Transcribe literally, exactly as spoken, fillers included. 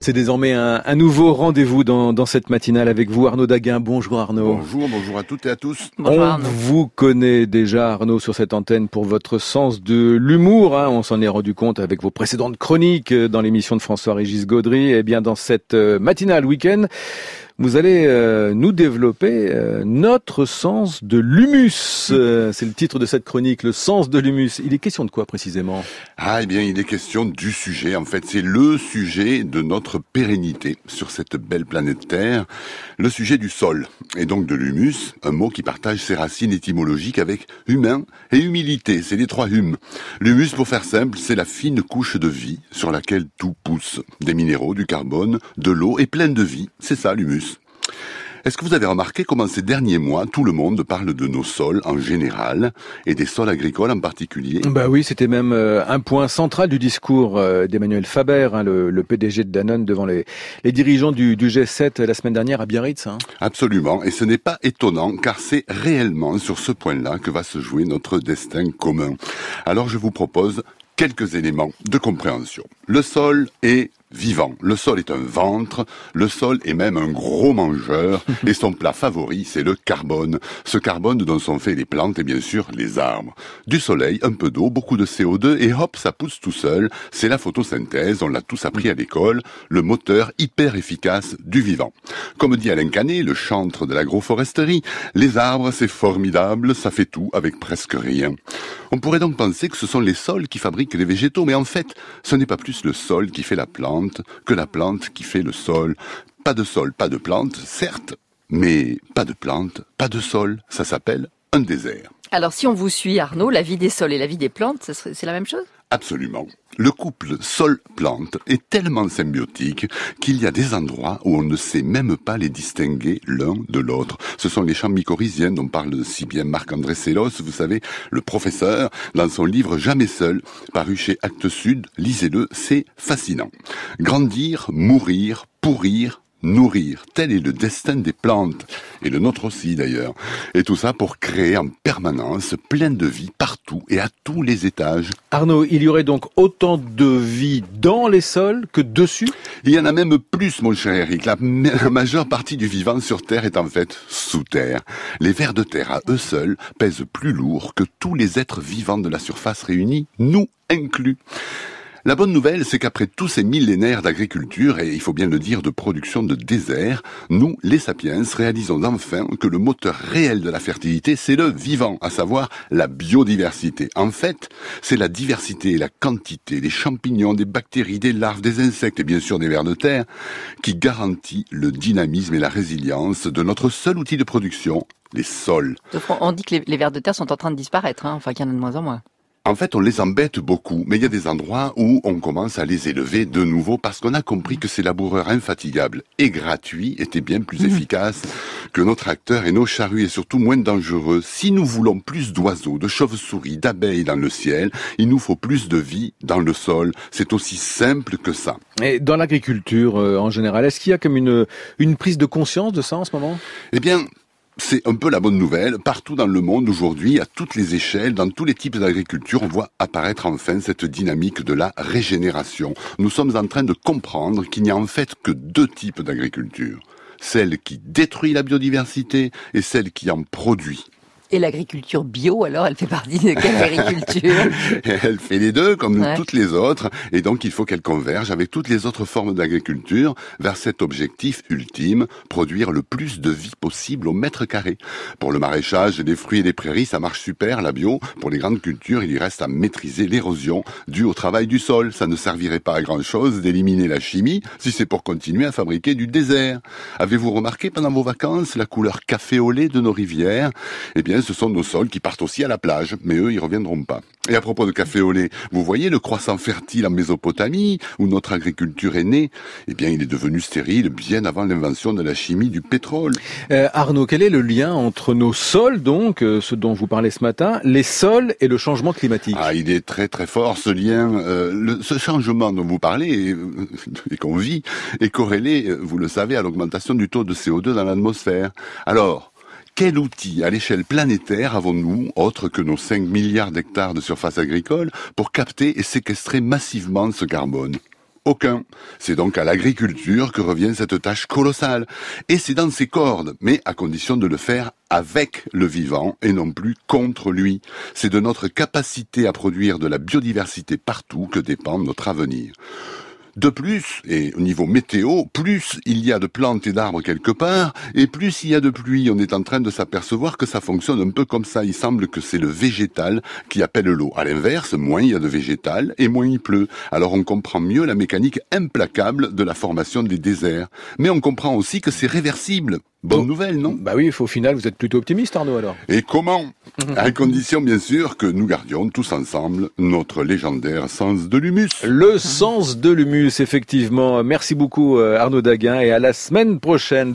C'est désormais un, un nouveau rendez-vous dans, dans cette matinale avec vous, Arnaud Daguin. Bonjour Arnaud. Bonjour, bonjour à toutes et à tous. Bonjour, On vous connaît déjà, Arnaud, sur cette antenne pour votre sens de l'humour. Hein. On s'en est rendu compte avec vos précédentes chroniques dans l'émission de François-Régis Gaudry. Et bien dans cette matinale week-end, vous allez euh, nous développer euh, notre sens de l'humus. Euh, c'est le titre de cette chronique, le sens de l'humus. Il est question de quoi précisément ? Ah, eh bien, il est question du sujet. En fait, c'est le sujet de notre pérennité sur cette belle planète Terre. Le sujet du sol, et donc de l'humus, un mot qui partage ses racines étymologiques avec humain et humilité. C'est les trois humes. L'humus, pour faire simple, c'est la fine couche de vie sur laquelle tout pousse. Des minéraux, du carbone, de l'eau et plein de vie. C'est ça, l'humus. Est-ce que vous avez remarqué comment ces derniers mois, tout le monde parle de nos sols en général et des sols agricoles en particulier ? Bah oui, c'était même euh, un point central du discours euh, d'Emmanuel Faber, hein, le, le P D G de Danone, devant les, les dirigeants du, du G sept la semaine dernière à Biarritz. Hein. Absolument, et ce n'est pas étonnant car c'est réellement sur ce point-là que va se jouer notre destin commun. Alors je vous propose quelques éléments de compréhension. Le sol est vivant. Le sol est un ventre, le sol est même un gros mangeur, et son plat favori, c'est le carbone. Ce carbone dont sont faits les plantes et bien sûr les arbres. Du soleil, un peu d'eau, beaucoup de C O deux, et hop, ça pousse tout seul. C'est la photosynthèse, on l'a tous appris à l'école, le moteur hyper efficace du vivant. Comme dit Alain Canet, le chantre de l'agroforesterie, les arbres, c'est formidable, ça fait tout avec presque rien. On pourrait donc penser que ce sont les sols qui fabriquent les végétaux, mais en fait, ce n'est pas plus le sol qui fait la plante que la plante qui fait le sol. Pas de sol, pas de plante, certes, mais pas de plante, pas de sol, ça s'appelle un désert. Alors si on vous suit, Arnaud, la vie des sols et la vie des plantes, c'est la même chose ? Absolument. Le couple sol-plante est tellement symbiotique qu'il y a des endroits où on ne sait même pas les distinguer l'un de l'autre. Ce sont les champs mycorhiziens dont parle si bien Marc-André Sellos, vous savez, le professeur, dans son livre Jamais seul, paru chez Actes Sud. Lisez-le, c'est fascinant. Grandir, mourir, pourrir, nourrir, tel est le destin des plantes, et le nôtre aussi d'ailleurs. Et tout ça pour créer en permanence plein de vie partout et à tous les étages. Arnaud, il y aurait donc autant de vie dans les sols que dessus ? Il y en a même plus, mon cher Eric. La, la majeure partie du vivant sur Terre est en fait sous terre. Les vers de terre à eux seuls pèsent plus lourd que tous les êtres vivants de la surface réunis, nous inclus. La bonne nouvelle, c'est qu'après tous ces millénaires d'agriculture, et il faut bien le dire de production de désert, nous, les sapiens, réalisons enfin que le moteur réel de la fertilité, c'est le vivant, à savoir la biodiversité. En fait, c'est la diversité et la quantité des champignons, des bactéries, des larves, des insectes et bien sûr des vers de terre qui garantit le dynamisme et la résilience de notre seul outil de production, les sols. Donc on dit que les, les vers de terre sont en train de disparaître, hein, enfin qu'il y en a de moins en moins. En fait, on les embête beaucoup, mais il y a des endroits où on commence à les élever de nouveau parce qu'on a compris que ces laboureurs infatigables et gratuits étaient bien plus mmh. efficaces que nos tracteurs et nos charrues et surtout moins dangereux. Si nous voulons plus d'oiseaux, de chauves-souris, d'abeilles dans le ciel, il nous faut plus de vie dans le sol. C'est aussi simple que ça. Et dans l'agriculture, euh, en général, est-ce qu'il y a comme une, une prise de conscience de ça en ce moment ? Eh bien, c'est un peu la bonne nouvelle. Partout dans le monde aujourd'hui, à toutes les échelles, dans tous les types d'agriculture, on voit apparaître enfin cette dynamique de la régénération. Nous sommes en train de comprendre qu'il n'y a en fait que deux types d'agriculture. Celle qui détruit la biodiversité et celle qui en produit. Et l'agriculture bio, alors, elle fait partie de quelle agriculture ? Elle fait les deux, comme ouais. toutes les autres, et donc il faut qu'elle converge avec toutes les autres formes d'agriculture vers cet objectif ultime, produire le plus de vie possible au mètre carré. Pour le maraîchage, les fruits et les prairies, ça marche super, la bio. Pour les grandes cultures, il y reste à maîtriser l'érosion due au travail du sol. Ça ne servirait pas à grand-chose d'éliminer la chimie si c'est pour continuer à fabriquer du désert. Avez-vous remarqué pendant vos vacances la couleur café au lait de nos rivières ? Eh bien, ce sont nos sols qui partent aussi à la plage, mais eux, ils reviendront pas. Et à propos de café au lait, vous voyez le croissant fertile en Mésopotamie, où notre agriculture est née ? Eh bien, il est devenu stérile bien avant l'invention de la chimie du pétrole. Euh, Arnaud, quel est le lien entre nos sols, donc, euh, ce dont vous parlez ce matin, les sols et le changement climatique ? Ah, il est très très fort ce lien. Euh, le, ce changement dont vous parlez et, et qu'on vit est corrélé, vous le savez, à l'augmentation du taux de C O deux dans l'atmosphère. Alors, quel outil à l'échelle planétaire avons-nous, autre que nos cinq milliards d'hectares de surface agricole, pour capter et séquestrer massivement ce carbone ? Aucun. C'est donc à l'agriculture que revient cette tâche colossale. Et c'est dans ses cordes, mais à condition de le faire avec le vivant et non plus contre lui. C'est de notre capacité à produire de la biodiversité partout que dépend notre avenir. De plus, et au niveau météo, plus il y a de plantes et d'arbres quelque part, et plus il y a de pluie. On est en train de s'apercevoir que ça fonctionne un peu comme ça. Il semble que c'est le végétal qui appelle l'eau. À l'inverse, moins il y a de végétal, et moins il pleut. Alors on comprend mieux la mécanique implacable de la formation des déserts. Mais on comprend aussi que c'est réversible. Bonne nouvelle, non? Bah oui, au final, vous êtes plutôt optimiste, Arnaud, alors. Et comment? À condition, bien sûr, que nous gardions tous ensemble notre légendaire sens de l'humus. Le sens de l'humus, effectivement. Merci beaucoup, Arnaud Daguin, et à la semaine prochaine.